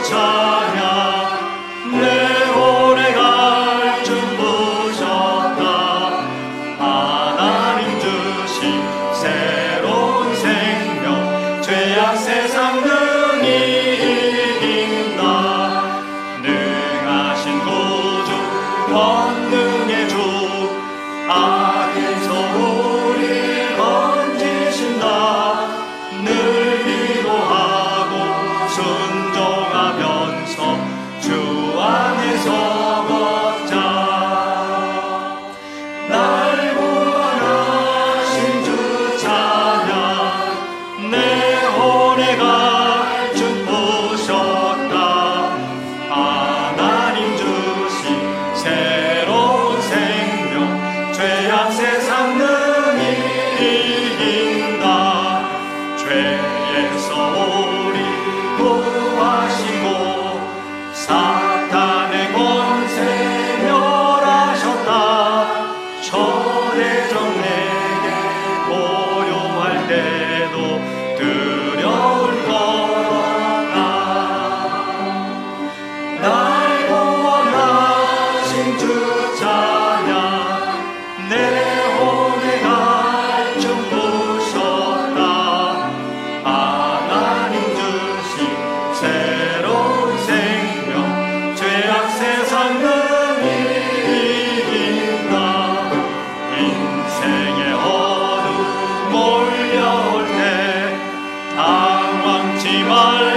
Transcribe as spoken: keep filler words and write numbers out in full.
세상 능히 이긴다. 능하신 구주 권능의 주 악에서 우리를 건지신다. 늘 기도하고 순종하면서 주 안에서 걷자. 날 구원하신 주 찬양. 내 내가 주 보셨다. 하나님 주신 새로운 생명. 죄악 세상 능히 이긴다. 죄에서 우리 구하시고 사탄의 권세 멸하셨다. 초대적 내게 고요할 때도 두려울 거라. 날 구원하신 주 찬양. 내 혼에 갈증 부셨다. 하나님 주신 새로운 생명. 죄악 세상 능히 이긴다. 인생의 어둠 몰려올 때 당황치 말